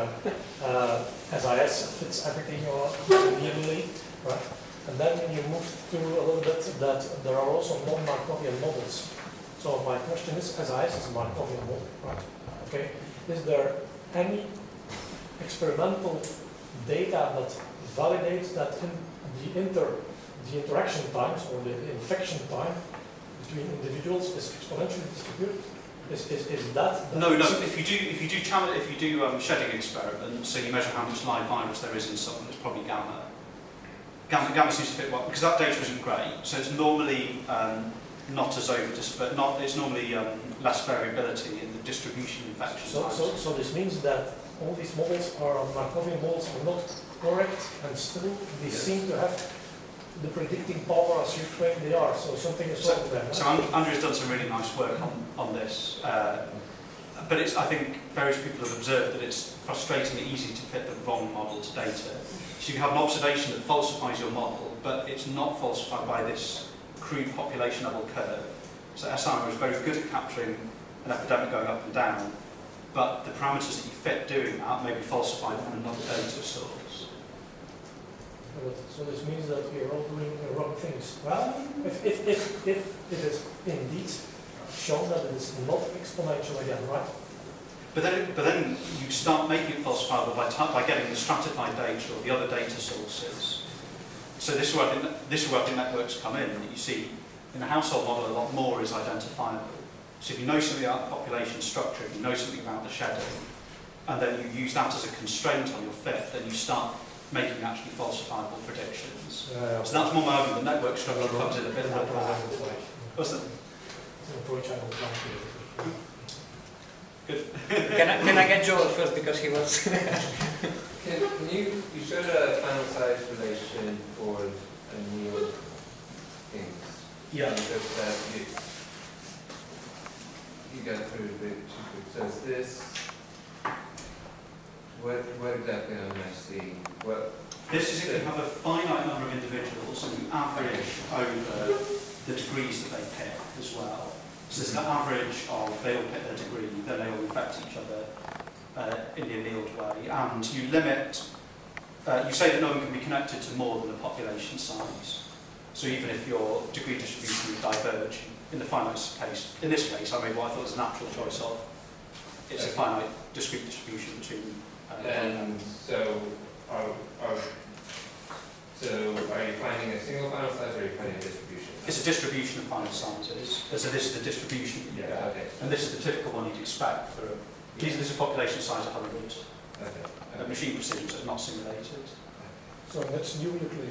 SIS fits everything nearly, right? And then you move to a little bit that there are also non-Markovian models. So my question is, SIS is a Markovian model, right? Okay. Is there any experimental data that validates that the interaction times or the infection time between individuals is exponentially distributed? Is that no. If you do shedding experiments, so you measure how much live virus there is in someone, it's probably gamma. Gamma seems to fit well because that data isn't great. So it's normally not as it's normally less variability in the distribution infection. So this means that all these models are, Markovian models are not correct, and still they seem to have the predicting power as you claim they are, so something is wrong with them. So Andrew's done some really nice work on this, but I think various people have observed that it's frustratingly easy to fit the wrong model to data. So you have an observation that falsifies your model, but it's not falsified by this crude population level curve. So SNR is very good at capturing an epidemic going up and down, but the parameters that you fit doing that may be falsified from another data source. So this means that we are all doing the wrong things. Well, if it is indeed shown that it is not exponential again, right? But then you start making it falsifiable by getting the stratified data or the other data sources. So this is where I think networks come in. That you see in the household model a lot more is identifiable. So if you know something about the population structure, if you know something about the shedding, and then you use that as a constraint on your fit, then you start making actually falsifiable predictions. So that's more my argument. The network structure comes in a bit like that. What's that? Good. Can I get Joel first because he was... Can you showed a final size relation for annealed things. Yeah. And just that you got through a bit too quick. So is this, what exactly am I seeing? This is if you have a finite number of individuals and you average over the degrees that they pick as well. So it's the average of they all pick their degree, then they all infect each other in the annealed way. And you limit, you say that no one can be connected to more than the population size. So even if your degree distribution would diverge, in the finite case, in this case, I made what I thought was a natural choice of. It's a finite discrete distribution between. And so, are you finding a single final size or are you finding a distribution? It's a distribution of finite sizes. So this is the distribution that you get. Okay. And this is the typical one you'd expect for a. This is a population size of 100. Okay. Machine precisions are not simulated. So that's new Euclid.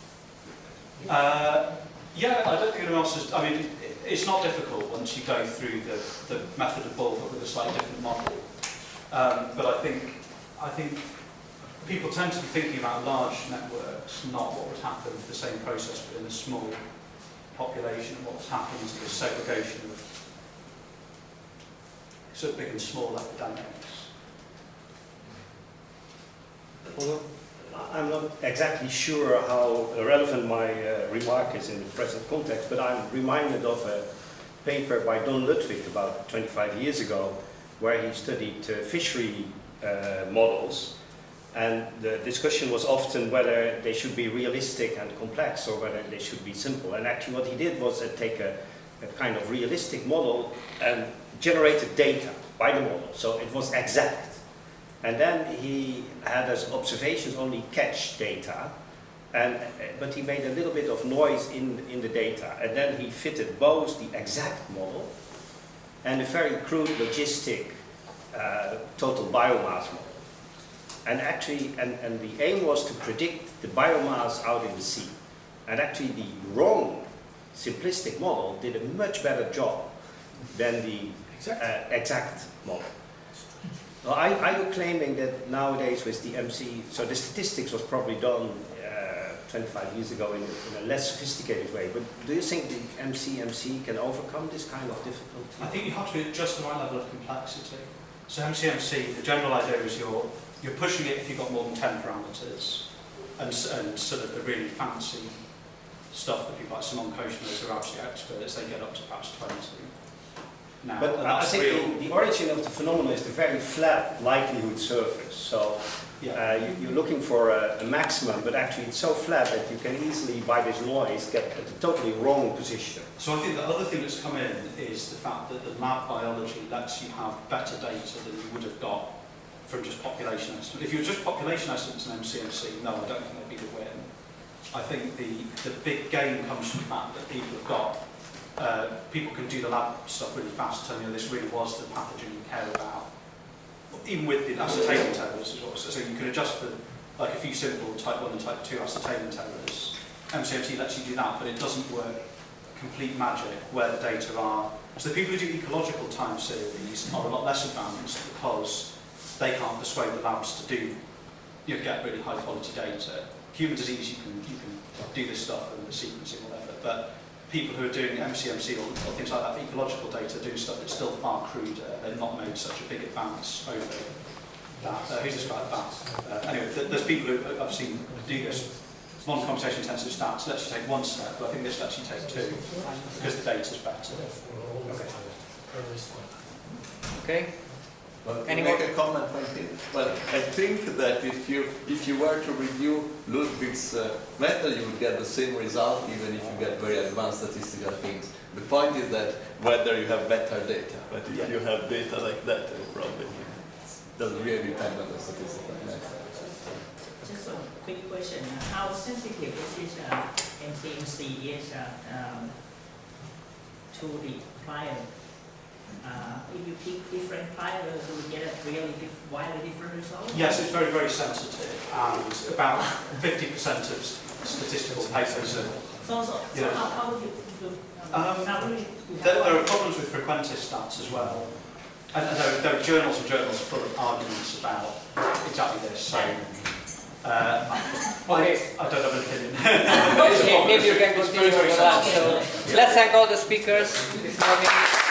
Yeah, I don't think anyone else has. I mean, it's not difficult once you go through the method of Bull, but with a slightly different model. But I think people tend to be thinking about large networks, not what would happen if the same process but in a small population, and what would happen to the segregation of sort of big and small epidemics. Although I'm not exactly sure how relevant my remark is in the present context, but I'm reminded of a paper by Don Ludwig about 25 years ago, where he studied fishery models, and the discussion was often whether they should be realistic and complex or whether they should be simple. And actually what he did was take a kind of realistic model and generated data by the model, so it was exact. And then he had as observations only catch data, but he made a little bit of noise in the data. And then he fitted both the exact model and a very crude logistic total biomass model. And actually, and the aim was to predict the biomass out in the sea. And actually the wrong simplistic model did a much better job than the exact model. Well, are you claiming that nowadays with the MC, so the statistics was probably done 25 years ago in a less sophisticated way, but do you think the MCMC can overcome this kind of difficulty? I think you have to be at just the right level of complexity. So MCMC, the general idea is you're pushing it if you've got more than 10 parameters, and sort of the really fancy stuff that people like Simon Koshner who are absolute experts, they get up to perhaps 20. Now, but I think the origin of the phenomenon is the very flat likelihood surface. So you're looking for a maximum, but actually it's so flat that you can easily, by this noise, get at a totally wrong position. So I think the other thing that's come in is the fact that the lab biology lets you have better data than you would have got from just population estimates. If you were just population estimates in MCMC, no, I don't think that'd be the win. I think the big gain comes from the fact that people have got people can do the lab stuff really fast, telling you this really was the pathogen you care about. Even with the ascertainment errors as well. So you can adjust for like a few simple type 1 and type 2 ascertainment errors. MCMC lets you do that, but it doesn't work complete magic where the data are. So the people who do ecological time series are a lot less advanced because they can't persuade the labs to do, get really high quality data. Humans is easy, you can do this stuff and the sequencing, whatever, but people who are doing MCMC or things like that for ecological data do stuff that's still far cruder. They've not made such a big advance over that. Who's described that? Anyway, there's people who I've seen do this. Modern computation intensive stats lets you take one step, but I think this lets you take two because the data's better. Okay. Well, to Any make more? a comment on it, well, I think that if you were to review Ludwig's method, you would get the same result even if you get very advanced statistical things. The point is that whether you have better data, but if you have data like that, it probably doesn't really depend on the statistical method. Just a quick question. How sensitive is this MCMC is to the plier? If you pick different pliers, do you get a really widely different result? Yes, it's very, very sensitive, and about 50% of statistical papers are... So how would you do? There are problems with Frequentis stats as well. And there are journals and journals full of arguments about exactly this. So, Okay. I don't have an opinion. Okay, maybe you can continue with that. So let's thank all the speakers this morning.